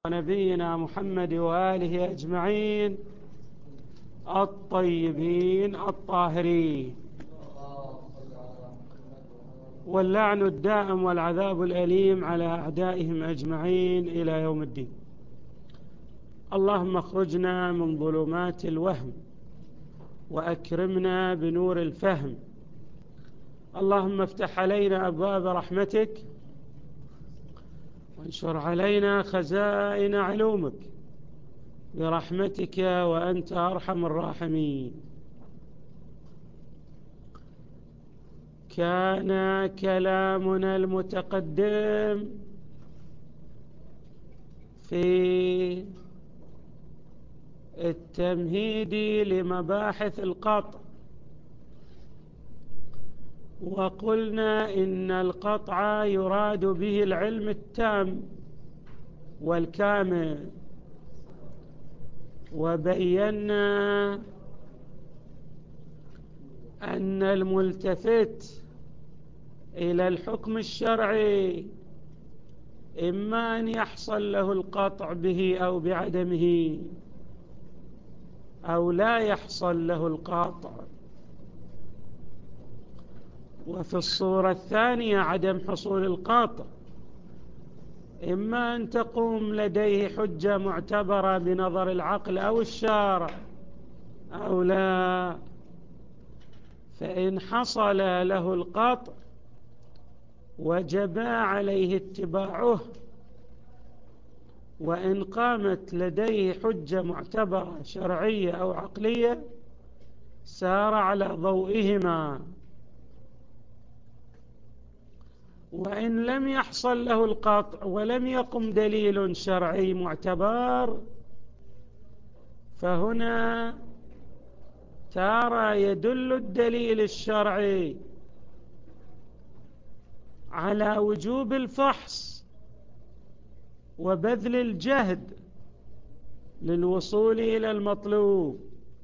نبينا محمد وآله أجمعين الطيبين الطاهرين، واللعن الدائم والعذاب الأليم على أعدائهم أجمعين إلى يوم الدين. اللهم اخرجنا من ظلمات الوهم وأكرمنا بنور الفهم. اللهم افتح علينا أبواب رحمتك وانشر علينا خزائن علومك برحمتك وأنت أرحم الراحمين. كان كلامنا المتقدم في التمهيد لمباحث القطع، وقلنا إن القطع يراد به العلم التام والكامل، وبينا أن الملتفت إلى الحكم الشرعي إما أن يحصل له القطع به أو بعدمه، أو لا يحصل له القطع. وفي الصورة الثانية عدم حصول القطع، إما أن تقوم لديه حجة معتبرة بنظر العقل أو الشارع أو لا. فإن حصل له القطع وجب عليه اتباعه، وإن قامت لديه حجة معتبرة شرعية أو عقلية سار على ضوئهما. وإن لم يحصل له القطع ولم يقم دليل شرعي معتبر، فهنا تارى يدل الدليل الشرعي على وجوب الفحص وبذل الجهد للوصول إلى المطلوب،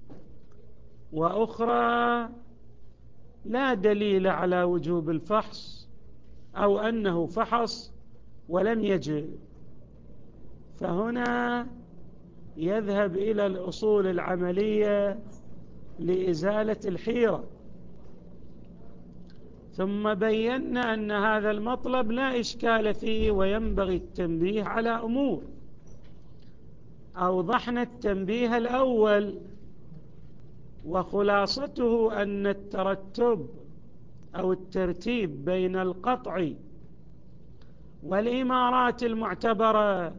وأخرى لا دليل على وجوب الفحص أو أنه فحص ولم يجب. فهنا يذهب إلى الأصول العملية لإزالة الحيرة. ثم بينا أن هذا المطلب لا إشكال فيه وينبغي التنبيه على أمور. أوضحنا التنبيه الأول، وخلاصته أن الترتب أو الترتيب بين القطع والإمارات المعتبرة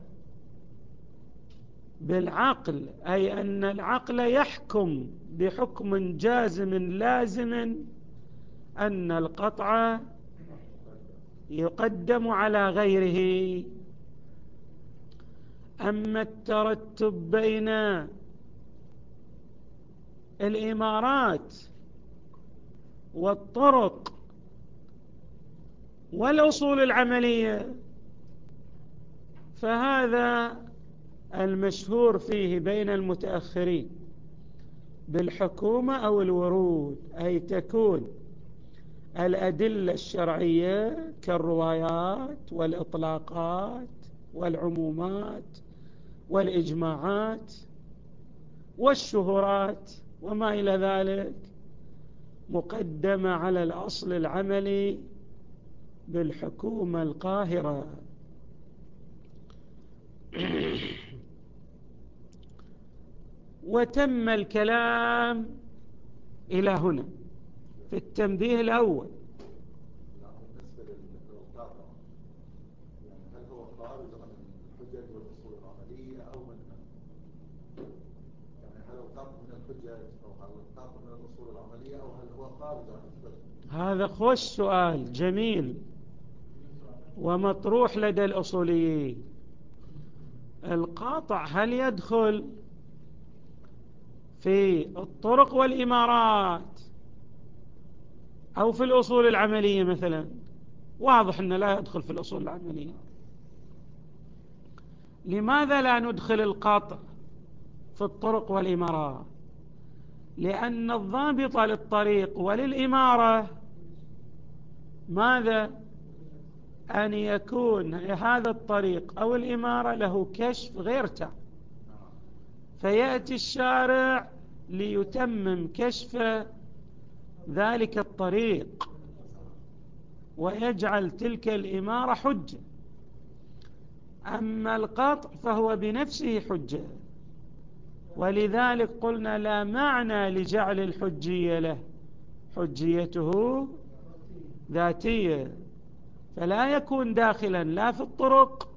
بالعقل، أي أن العقل يحكم بحكم جازم لازم أن القطع يقدم على غيره. أما الترتب بين الإمارات والطرق والأصول العملية فهذا المشهور فيه بين المتأخرين بالحكومة أو الورود، أي تكون الأدلة الشرعية كالروايات والإطلاقات والعمومات والإجماعات والشهورات وما إلى ذلك مقدمة على الأصل العملي بالحكومة القاهرة. وتم الكلام إلى هنا في التنبيه الأول. بالنسبة للقاطع، يعني هل هو خارج عن الحجج والأصول العملية أو منها؟ يعني هل هو قاطع من الحجج أو هل هو قاطع من الأصول العملية أو هل هو خارج عن الحجج؟ هذا خوش سؤال جميل ومطروح لدى الأصوليين. القاطع هل يدخل في الطرق والإمارات أو في الأصول العملية مثلا؟ واضح أنه لا يدخل في الأصول العملية. لماذا لا ندخل القطع في الطرق والإمارات؟ لأن الضابط للطريق وللإمارة ماذا؟ أن يكون هذا الطريق أو الإمارة له كشف غير تام، فيأتي الشارع ليتمم كشف ذلك الطريق ويجعل تلك الإمارة حجة. أما القطع فهو بنفسه حجة، ولذلك قلنا لا معنى لجعل الحجية له، حجيته ذاتية، فلا يكون داخلا لا في الطرق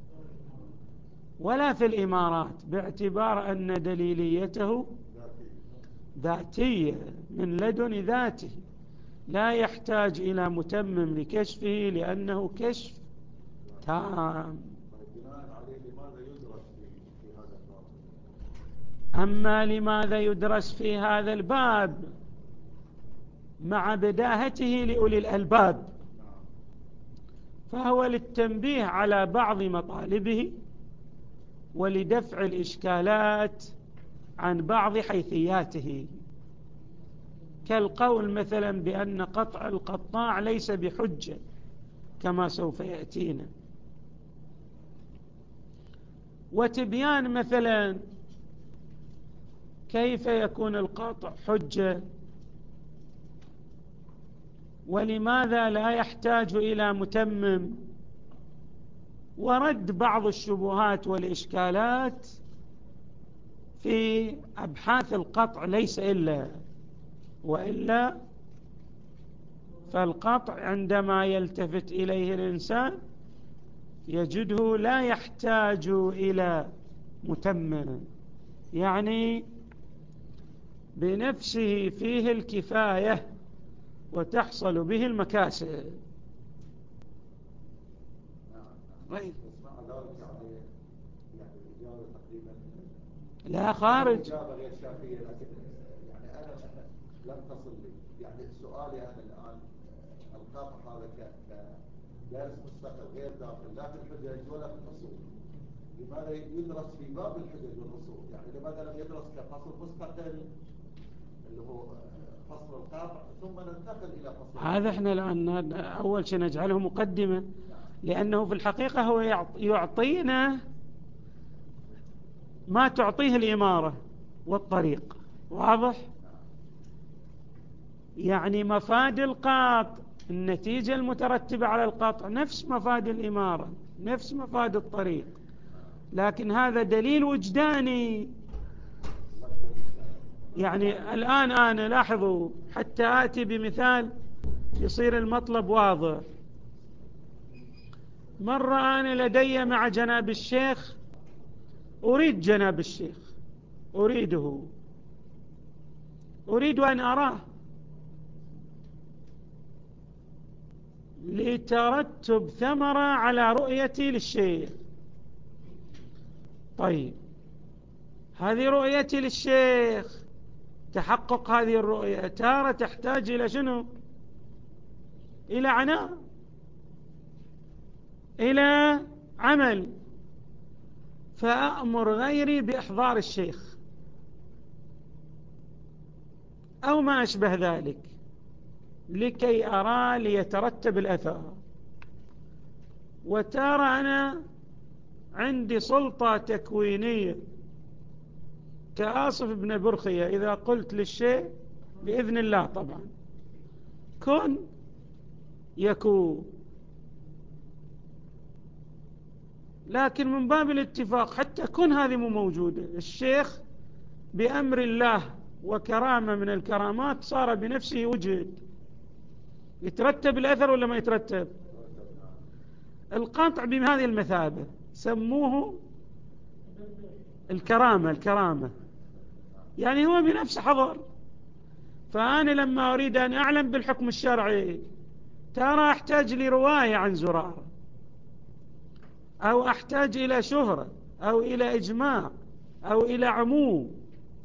ولا في الإمارات، باعتبار أن دليليته ذاتية من لدن ذاته، لا يحتاج إلى متمم لكشفه لأنه كشف تام. أما لماذا يدرس في هذا الباب مع بداهته لأولي الألباب، فهو للتنبيه على بعض مطالبه ولدفع الإشكالات عن بعض حيثياته، كالقول مثلا بأن قطع القطاع ليس بحجة كما سوف يأتينا، وتبيان مثلا كيف يكون القطع حجة ولماذا لا يحتاج إلى متمم، ورد بعض الشبهات والإشكالات في أبحاث القطع، ليس وإلا فالقطع عندما يلتفت إليه الإنسان يجده لا يحتاج إلى متمم، يعني بنفسه فيه الكفاية وتحصل به المكاسب. لا خارج غير شافية، لكن يعني أنا لم تصل لي يعني سؤالي أنا الآن القطع هذا كدرس مستقل غير داخل لا في الحجج ولا في الأصول، لماذا يدرس في باب الحجج والأصول؟ يعني لماذا لم يدرس كفصل مستقل اللي هو فصل القطع ثم ننتقل إلى فصل؟ هذا احنا الآن أول شيء نجعله مقدمة، لأنه في الحقيقة هو يعطينا ما تعطيه الإمارة والطريق، واضح؟ يعني مفاد القطع، النتيجة المترتبة على القطع نفس مفاد الإمارة، نفس مفاد الطريق، لكن هذا دليل وجداني. يعني الآن أنا لاحظوا حتى آتي بمثال يصير المطلب واضح. مرة أنا لدي مع جناب الشيخ، أريد جناب الشيخ، أريد أن أراه لترتب ثمرة على رؤيتي للشيخ. طيب هذه رؤيتي للشيخ، تحقق هذه الرؤية تارة تحتاج إلى شنو؟ إلى عناء، إلى عمل، فأأمر غيري بإحضار الشيخ أو ما أشبه ذلك لكي أرى ليترتب الأثر. وترى أنا عندي سلطة تكوينية كآصف بن برخية، إذا قلت للشيء بإذن الله طبعا كن يكون، لكن من باب الاتفاق حتى كن هذه مو موجودة، الشيخ بأمر الله وكرامة من الكرامات صار بنفسه وجد، يترتب الأثر ولا ما يترتب؟ القطع بهذه المثابة سموه الكرامة، يعني هو بنفسه حضر. فأنا لما أريد أن أعلم بالحكم الشرعي ترى أحتاج لرواية عن زرارة، أو أحتاج إلى شهرة، أو إلى إجماع، أو إلى عموم،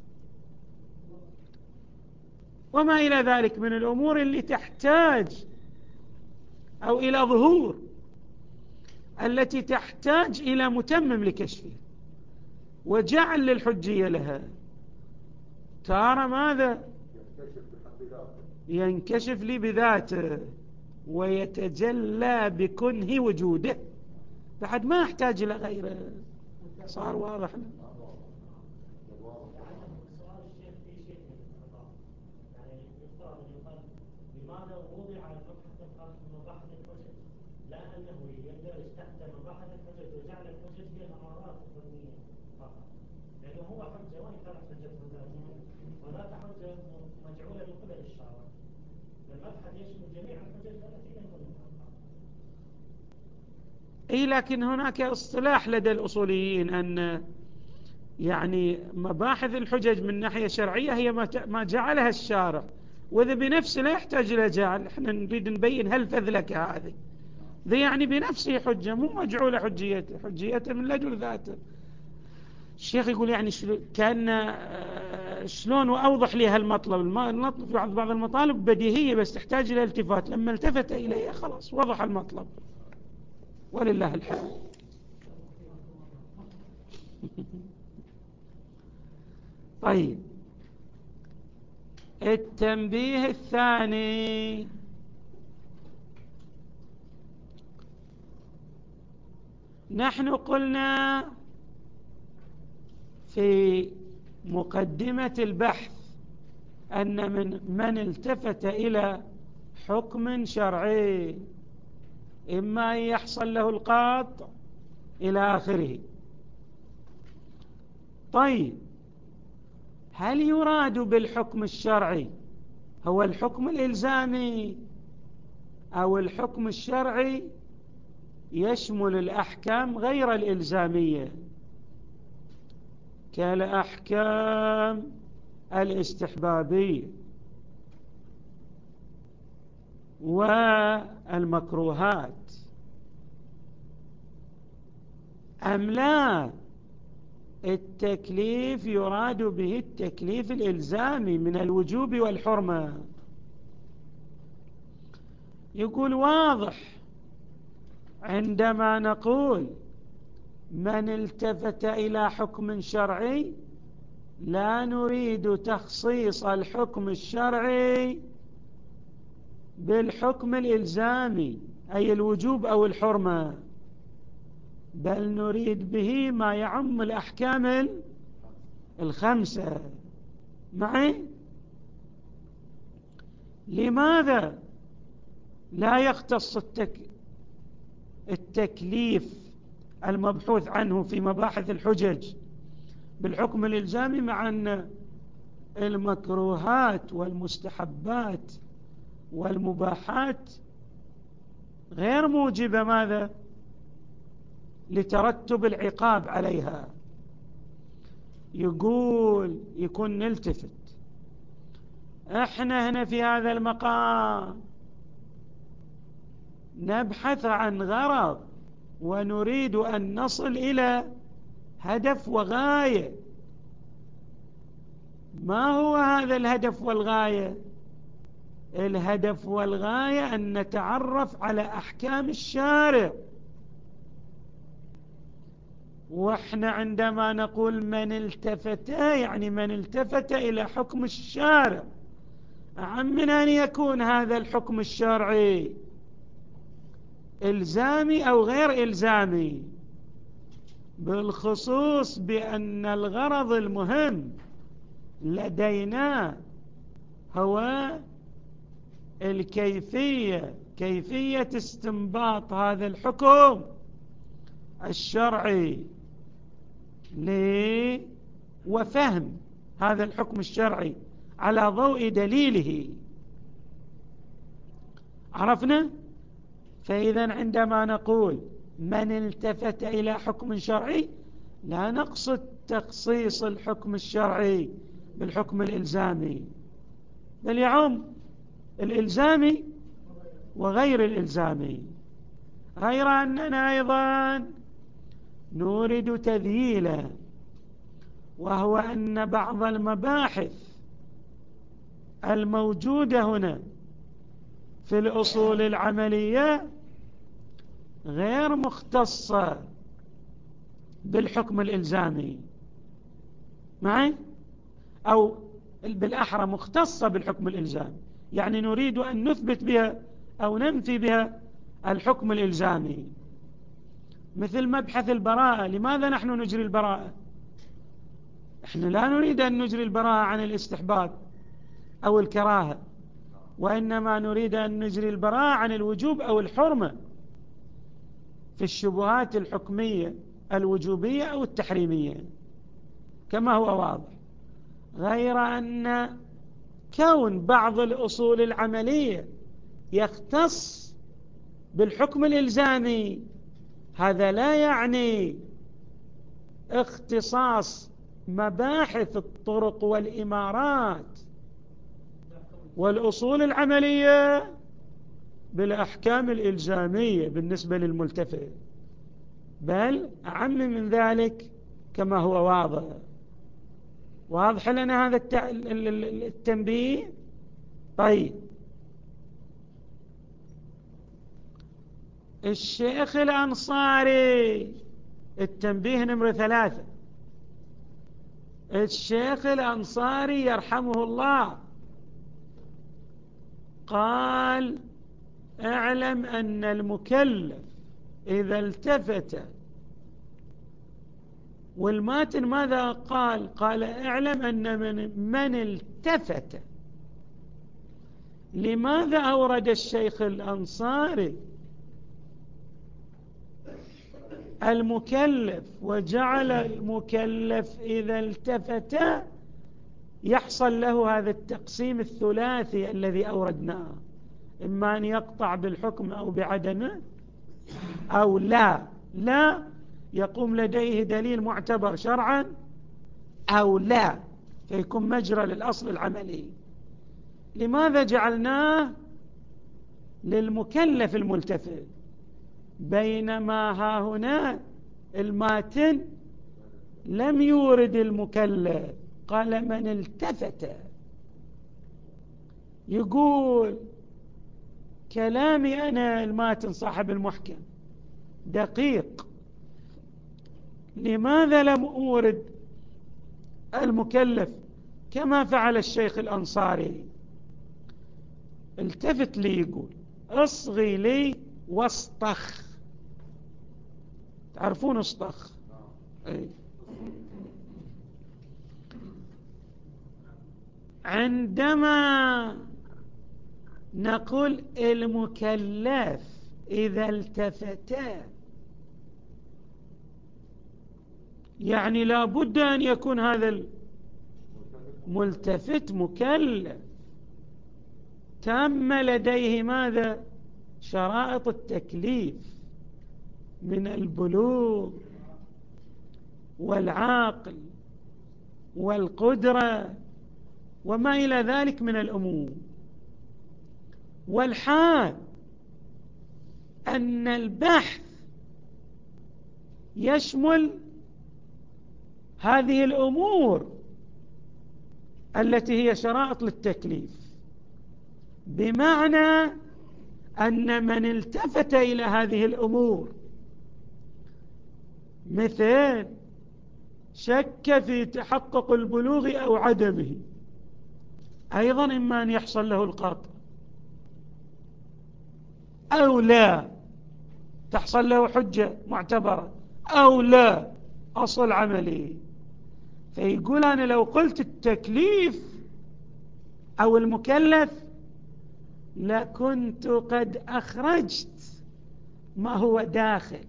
وما إلى ذلك من الأمور اللي تحتاج، أو إلى ظهور التي تحتاج إلى متمم لكشفه وجعل للحجية لها. ترى ماذا؟ ينكشف لي بذاته، ويتجلى بكنه وجوده، بعد ما أحتاج إلى غيره. صار واضح؟ لماذا وضع المبحث الخاص بمباحث الحجج لا أنه يندرج تحت مباحث الحجج وجعل الحجج هي الأمارات الظنية فقط؟ لأنه هو حجة وإن كانت حجة ذاتية، وذات حجة مجعولة من قبل الشارع. المبحث يشمل جميع الحجج التي ينظر إيه، لكن هناك اصطلاح لدى الأصوليين أن يعني مباحث الحجج من ناحية شرعية هي ما جعلها الشارع، وإذا بنفسه لا يحتاج إلى جعل. احنا نريد نبين هل فذلك هذه ذي يعني بنفسه حجة، مو مجعولة حجيته من لجل ذاته. الشيخ يقول يعني كان شلون وأوضح لي هالمطلب. المطلب في بعض المطالب بديهية بس تحتاج إلى التفات، لما التفت إليه خلاص وضح المطلب، ولله الحمد. طيب، التنبيه الثاني: نحن قلنا في مقدمة البحث أن من التفت إلى حكم شرعي إما أن يحصل له القاطع إلى آخره. طيب، هل يراد بالحكم الشرعي هو الحكم الإلزامي أو الحكم الشرعي يشمل الأحكام غير الإلزامية كالأحكام الاستحبابية والمكروهات، أم لا التكليف يراد به التكليف الإلزامي من الوجوب والحرمة؟ يقول واضح عندما نقول من التفت إلى حكم شرعي لا نريد تخصيص الحكم الشرعي بالحكم الإلزامي أي الوجوب أو الحرمة، بل نريد به ما يعم الأحكام الخمسة. معي؟ لماذا لا يختص التكليف المبحوث عنه في مباحث الحجج بالحكم الإلزامي، مع أن المكروهات والمستحبات والمباحات غير موجبة ماذا؟ لترتب العقاب عليها. يقول يكون نلتفت احنا هنا في هذا المقام نبحث عن غرض ونريد أن نصل إلى هدف وغاية. ما هو هذا الهدف والغاية؟ الهدف والغاية أن نتعرف على أحكام الشارع. وإحنا عندما نقول من التفت، يعني من التفت إلى حكم الشارع، من أن يكون هذا الحكم الشرعي إلزامي أو غير إلزامي، بالخصوص بأن الغرض المهم لدينا هو كيفية استنباط هذا الحكم الشرعي وفهم هذا الحكم الشرعي على ضوء دليله. عرفنا؟ فإذا عندما نقول من التفت إلى حكم شرعي لا نقصد تخصيص الحكم الشرعي بالحكم الإلزامي، بل يعم الإلزامي وغير الإلزامي، غير أننا أيضا نريد تذييلا، وهو أن بعض المباحث الموجودة هنا في الأصول العملية غير مختصة بالحكم الإلزامي. معي؟ أو بالأحرى مختصة بالحكم الإلزامي، يعني نريد أن نثبت بها أو ننفي بها الحكم الإلزامي. مثل مبحث البراءة، لماذا نحن نجري البراءة؟ نحن لا نريد أن نجري البراءة عن الاستحباب أو الكراهة، وإنما نريد أن نجري البراءة عن الوجوب أو الحرمة في الشبهات الحكمية الوجوبية أو التحريمية كما هو واضح. غير أن كون بعض الأصول العملية يختص بالحكم الإلزامي هذا لا يعني اختصاص مباحث الطرق والإمارات والأصول العملية بالأحكام الإلزامية بالنسبة للملتفت، بل أعم من ذلك كما هو واضح. واضح لنا هذا التنبيه؟ طيب، الشيخ الأنصاري، التنبيه نمرة 3، الشيخ الأنصاري يرحمه الله قال: اعلم أن المكلف إذا التفت، والماتن ماذا قال؟ قال: اعلم أن من التفت. لماذا أورد الشيخ الأنصاري المكلف وجعل المكلف إذا التفت يحصل له هذا التقسيم الثلاثي الذي أوردناه، إما أن يقطع بالحكم أو بعدمه، أو لا يقوم لديه دليل معتبر شرعا، أو لا فيكون مجرى للأصل العملي. لماذا جعلناه للمكلف الملتفت بينما ها هنا الماتن لم يورد المكلف، قال من التفت؟ يقول كلامي أنا الماتن صاحب المحكم دقيق، لماذا لم أورد المكلف كما فعل الشيخ الأنصاري؟ التفت لي، يقول اصغي لي واصطخ. تعرفون اصطخ؟ أي. عندما نقول المكلف إذا التفت يعني لا بد أن يكون هذا الملتفت مكلف تم لديه ماذا؟ شرائط التكليف من البلوغ والعقل والقدرة وما إلى ذلك من الأمور. والحال أن البحث يشمل هذه الأمور التي هي شرائط للتكليف، بمعنى أن من التفت إلى هذه الأمور مثل شك في تحقق البلوغ أو عدمه، أيضا إما أن يحصل له القطع أو لا تحصل له حجة معتبرة أو لا أصل عملي. فيقول أنا لو قلت التكليف أو المكلف لكنت قد أخرجت ما هو داخل،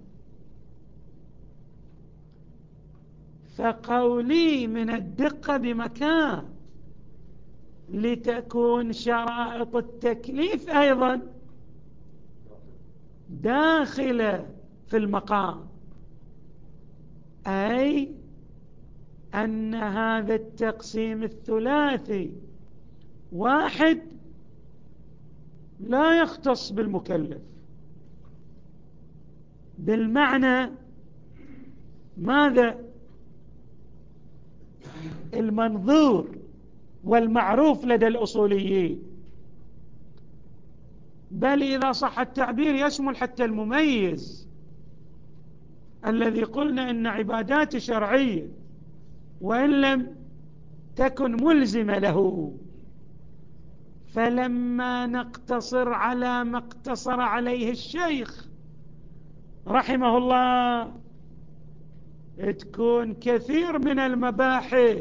فقولي من الدقة بمكان لتكون شرائط التكليف أيضا داخلة في المقام، أي أن هذا التقسيم الثلاثي واحد لا يختص بالمكلف، بالمعنى ماذا؟ المنظور والمعروف لدى الأصوليين، بل إذا صح التعبير يشمل حتى المميز الذي قلنا إن عبادات شرعية وإن لم تكن ملزمة له، فلما نقتصر على ما اقتصر عليه الشيخ رحمه الله تكون كثير من المباحث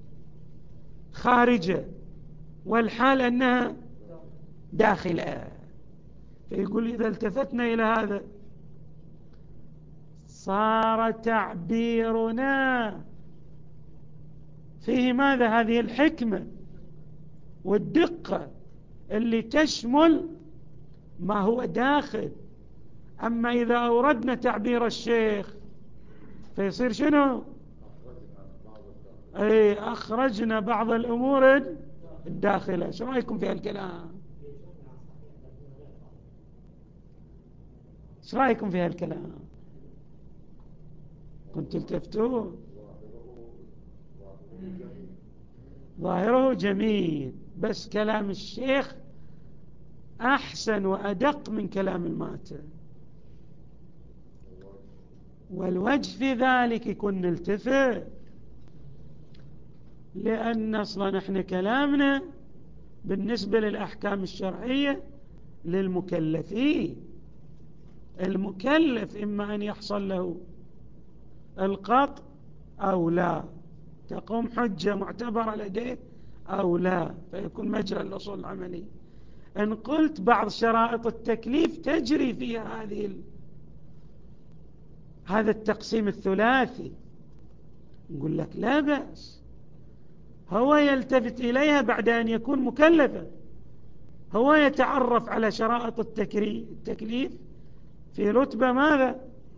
خارجة والحال أنها داخلة. فيقول إذا التفتنا إلى هذا صار تعبيرنا فيه ماذا؟ هذه الحكمة والدقة اللي تشمل ما هو داخل. أما إذا أوردنا تعبير الشيخ فيصير شنو؟ أي أخرجنا بعض الأمور الداخلة. شو رأيكم في هالكلام؟ شو رأيكم في هالكلام؟ كنت التفتوا؟ ظاهره جميل، بس كلام الشيخ أحسن وأدق من كلام الماتن. والوجه في ذلك يكون نلتفت، لأن أصلا احنا كلامنا بالنسبة للأحكام الشرعية للمكلفين. المكلف إما أن يحصل له القطع أو لا، تقوم حجة معتبرة لديه أو لا، فيكون مجرى الأصول العملي. إن قلت بعض شرائط التكليف تجري فيها هذا التقسيم الثلاثي، نقول لك لا بأس، هو يلتفت إليها بعد أن يكون مكلفا، هو يتعرف على شرائط التكليف في رتبة ماذا؟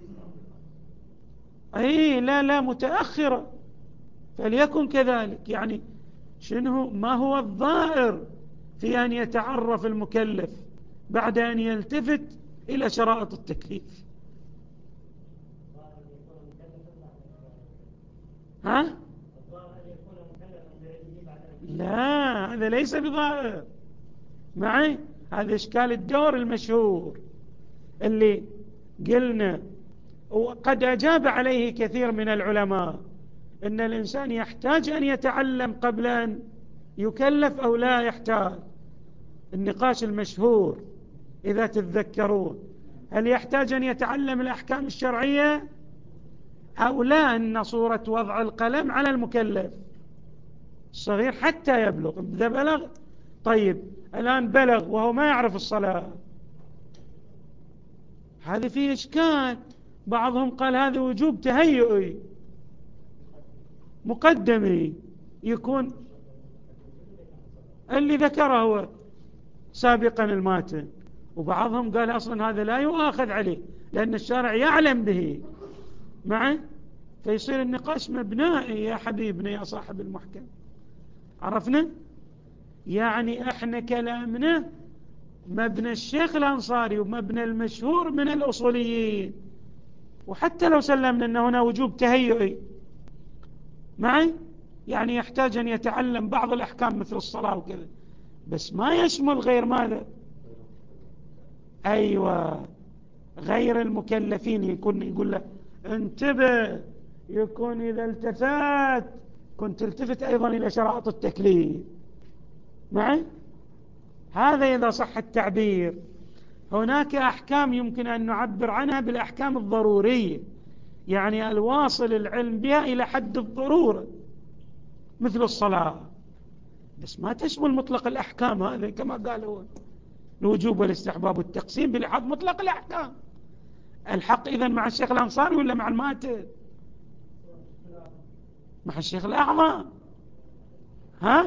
أي لا متأخرة، فليكن كذلك. يعني شنو ما هو الظاهر في أن يتعرف المكلف بعد أن يلتفت إلى شرائط التكليف؟ ها؟ لا، هذا ليس بظاهر معي. هذا إشكال الدور المشهور اللي قلنا، وقد أجاب عليه كثير من العلماء، إن الإنسان يحتاج أن يتعلم قبل أن يكلف أو لا يحتاج. النقاش المشهور إذا تتذكرون، هل يحتاج أن يتعلم الأحكام الشرعية أو لا؟ أن صورة وضع القلم على المكلف الصغير حتى يبلغ. إذا بلغ طيب، الآن بلغ وهو ما يعرف الصلاة، هذا فيه إشكال. بعضهم قال هذا وجوب تهيئي مقدمي يكون اللي ذكره هو سابقا الماتن، وبعضهم قال أصلا هذا لا يؤاخذ عليه لأن الشارع يعلم به معه. فيصير النقاش مبنائي يا حبيبنا يا صاحب المحكم. عرفنا؟ يعني احنا كلامنا مبنى الشيخ الأنصاري ومبنى المشهور من الأصوليين، وحتى لو سلمنا أن هنا وجوب تهيئي معي، يعني يحتاج أن يتعلم بعض الأحكام مثل الصلاة وكذا، بس ما يشمل غير ماذا؟ أيوة، غير المكلفين. يقول له انتبه، يكون إذا التفت كنت التفت أيضا إلى شرائط التكليف معي. هذا إذا صح التعبير. هناك أحكام يمكن أن نعبر عنها بالأحكام الضرورية، يعني الواصل العلم بها إلى حد الضرورة مثل الصلاة، بس ما تشمل مطلق الأحكام. هذا كما قال هو الوجوب والاستحباب والتقسيم بلحظ مطلق الأحكام. الحق إذن مع الشيخ الأنصاري ولا مع الماتن؟ مع الشيخ الأعظم. ها؟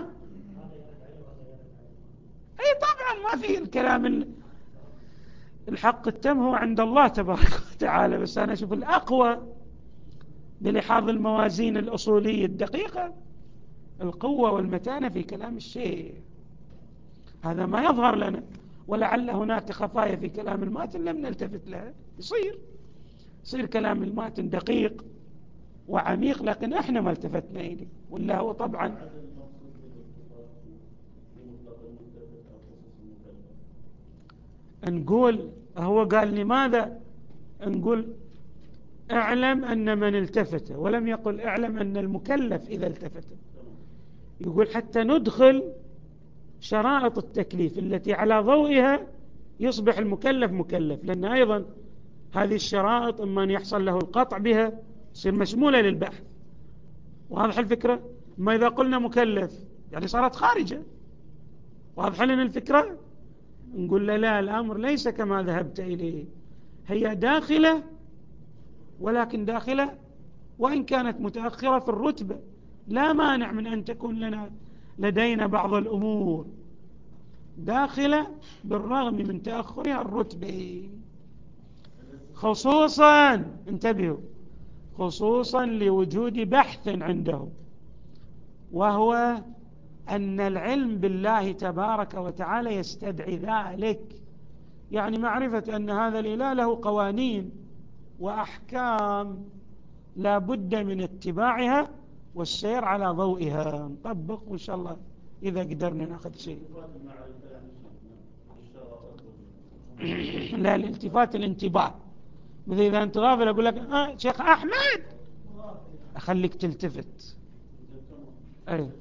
أي طبعا ما في الكلام. الحق التام هو عند الله تبارك وتعالى، بس أنا أشوف الأقوى بلحاظ الموازين الأصولية الدقيقة القوة والمتانة في كلام الشيخ. هذا ما يظهر لنا، ولعل هناك خفايا في كلام الماتن لم نلتفت لها. يصير كلام الماتن دقيق وعميق، لكن احنا ما التفتنا إليه، ولا هو طبعا نقول. هو قال لماذا نقول اعلم أن من التفت، ولم يقل اعلم أن المكلف إذا التفت. يقول حتى ندخل شرائط التكليف التي على ضوئها يصبح المكلف مكلف، لأن أيضا هذه الشرائط إما أن يحصل له القطع بها تصير مشمولة للبحث. واضح الفكرة؟ ما إذا قلنا مكلف يعني صارت خارجة. واضح لنا الفكرة؟ نقول لا، الأمر ليس كما ذهبت إليه، هي داخلة، ولكن داخلة وإن كانت متأخرة في الرتبة. لا مانع من أن تكون لدينا بعض الأمور داخلة بالرغم من تأخرها الرتبة، خصوصا انتبهوا، خصوصا لوجود بحث عنده، وهو أن العلم بالله تبارك وتعالى يستدعي ذلك. يعني معرفة أن هذا الإله له قوانين وأحكام لا بد من اتباعها والسير على ضوئها. نطبق وإن شاء الله إذا قدرنا نأخذ شيء. لا، الالتفات الانتباه، مثل إذا أنت غافل أقول لك شيخ أحمد أخليك تلتفت. أي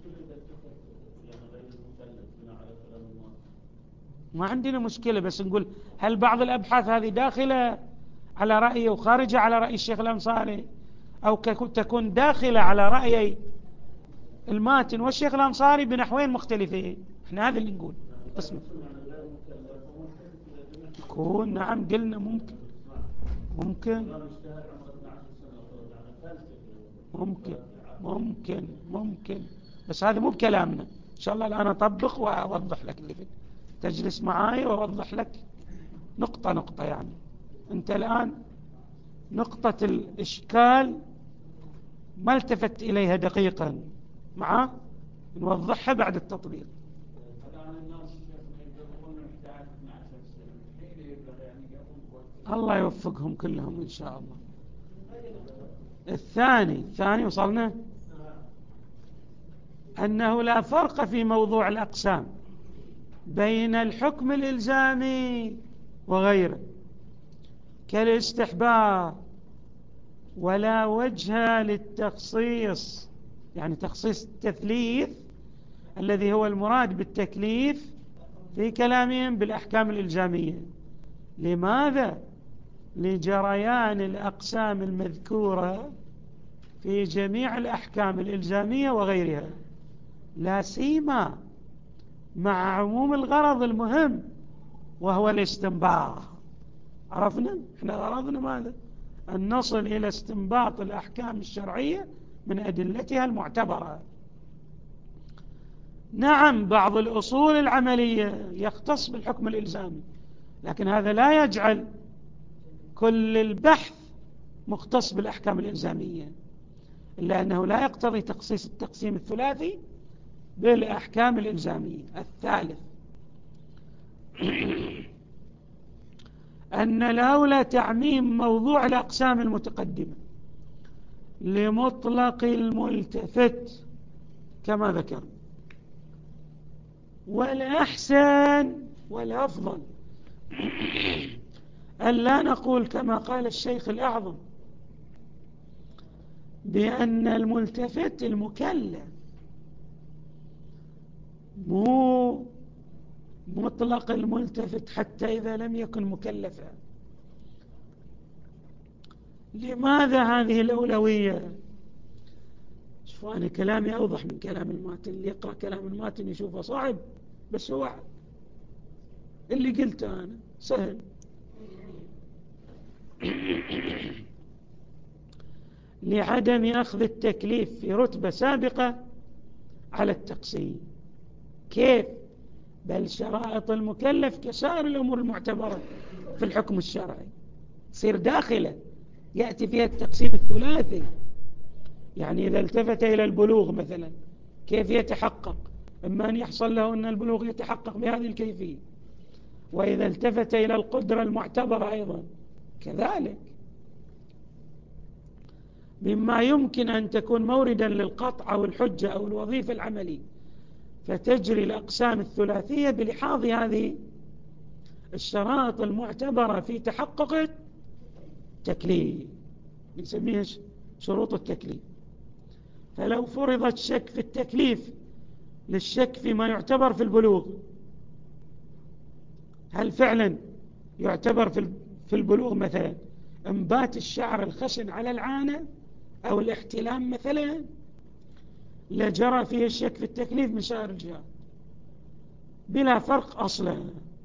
ما عندنا مشكلة، بس نقول هل بعض الأبحاث هذه داخلة على رأيه وخارجة على رأي الشيخ الأنصاري، أو تكون داخلة على رأي الماتن والشيخ الأنصاري بنحوين مختلفين. احنا هذا اللي نقول. اسمع، تكون نعم قلنا ممكن ممكن ممكن ممكن ممكن بس هذا مو بكلامنا. إن شاء الله الآن أطبق وأوضح لك اللي فيه. تجلس معاي وأوضح لك نقطة نقطة. يعني أنت الآن نقطة الإشكال ما التفت إليها دقيقا، معاه نوضحها بعد التطبيق. الله يوفقهم كلهم إن شاء الله. الثاني وصلنا أنه لا فرق في موضوع الأقسام بين الحكم الإلزامي وغيره كالاستحباب، ولا وجه للتخصيص، يعني تخصيص التثليث الذي هو المراد بالتكليف في كلامهم بالأحكام الإلزامية. لماذا؟ لجريان الأقسام المذكورة في جميع الأحكام الإلزامية وغيرها، لا سيما مع عموم الغرض المهم وهو الاستنباط. عرفنا؟ احنا غرضنا ماذا؟ أن نصل إلى استنباط الأحكام الشرعية من أدلتها المعتبرة. نعم بعض الأصول العملية يختص بالحكم الإلزامي، لكن هذا لا يجعل كل البحث مختص بالأحكام الإلزامية، إلا أنه لا يقتضي تخصيص التقسيم الثلاثي بالأحكام الإلزامية. الثالث أن لولا تعميم موضوع الأقسام المتقدمة لمطلق الملتفت كما ذكر، والأحسن والأفضل أن لا نقول كما قال الشيخ الأعظم بأن الملتفت المكلف، مو مطلق الملتفت حتى إذا لم يكن مكلفا. لماذا هذه الأولوية؟ شوفوا أنا كلامي أوضح من كلام الماتن، اللي يقرأ كلام الماتن يشوفه صعب، بس هو اللي قلته أنا سهل. لعدم أخذ التكليف في رتبة سابقة على التقسيم. كيف؟ بل شرائط المكلف كسائر الأمور المعتبرة في الحكم الشرعي تصير داخلة يأتي فيها التقسيم الثلاثي. يعني إذا التفت إلى البلوغ مثلا كيف يتحقق؟ إما أن يحصل له أن البلوغ يتحقق بهذه الكيفية، وإذا التفت إلى القدرة المعتبرة أيضا كذلك، مما يمكن أن تكون موردا للقطع أو الحجة أو الوظيفة العملية، فتجري الأقسام الثلاثية بلحاظ هذه الشرائط المعتبرة في تحقق التكليف، نسميها شروط التكليف. فلو فرضت شك في التكليف للشك فيما يعتبر في البلوغ، هل فعلا يعتبر في البلوغ مثلا انبات الشعر الخشن على العانة أو الاحتلام مثلا، لجرى فيه الشك في التكليف من سائر الجهات بلا فرق أصلا.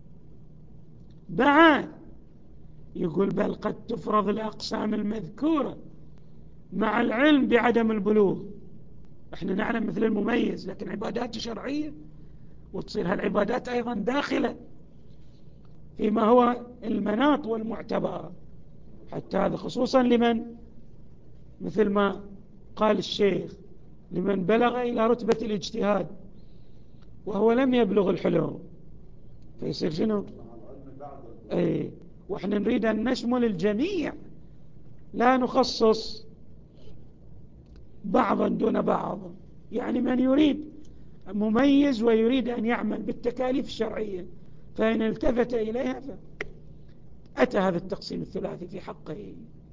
بعد يقول بل قد تفرض الأقسام المذكورة مع العلم بعدم البلوغ. احنا نعلم مثل المميز، لكن عبادات شرعية، وتصير هالعبادات أيضا داخلة فيما هو المناط والمعتبر، حتى هذا خصوصا لمن مثل ما قال الشيخ لمن بلغ إلى رتبة الاجتهاد وهو لم يبلغ الحلم، فيصير شنو؟ ايه، واحنا نريد أن نشمل الجميع، لا نخصص بعضا دون بعض. يعني من يريد مميز ويريد أن يعمل بالتكاليف الشرعية فإن التفت إليها أتى هذا التقسيم الثلاثي في حقه.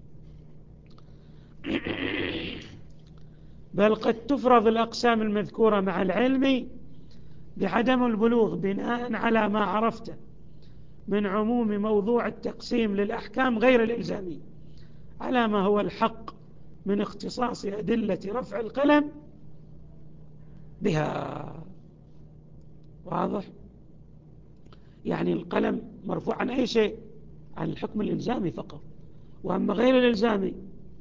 بل قد تفرض الأقسام المذكورة مع العلم بعدم البلوغ بناء على ما عرفته من عموم موضوع التقسيم للأحكام غير الإلزامية على ما هو الحق من اختصاص أدلة رفع القلم بها. واضح؟ يعني القلم مرفوع عن أي شيء؟ عن الحكم الإلزامي فقط، وأما غير الإلزامي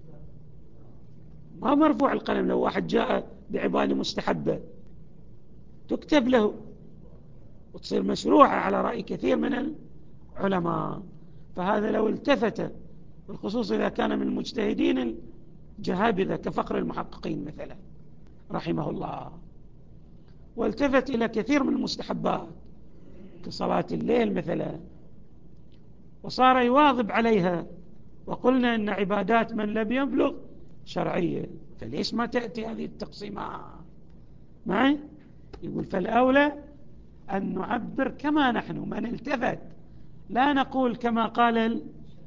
ما مرفوع القلم. لو واحد جاء بعبادة مستحبة تكتب له وتصير مشروعة على رأي كثير من العلماء، فهذا لو التفت، بالخصوص إذا كان من المجتهدين الجهابذة كفقر المحققين مثلا رحمه الله، والتفت إلى كثير من المستحبات كصلاة الليل مثلا وصار يواظب عليها، وقلنا أن عبادات من لم يبلغ شرعية، فليش ما تأتي هذه التقسيمات معي؟ يقول فالأولى أن نعبر كما نحن من التفت، لا نقول كما قال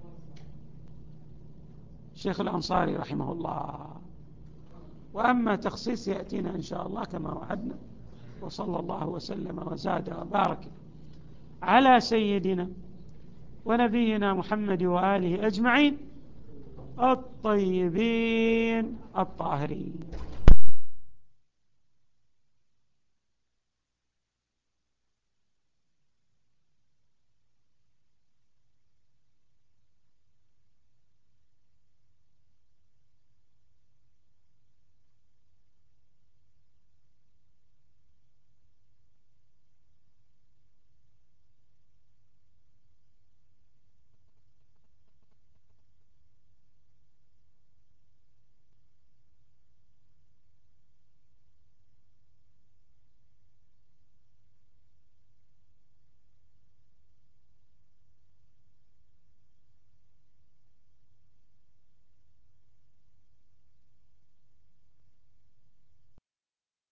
الشيخ الأنصاري رحمه الله. وأما تخصيص يأتينا إن شاء الله كما وعدنا. وصلى الله وسلم وزاد وبارك على سيدنا ونبينا محمد وآله أجمعين الطيبين الطاهرين.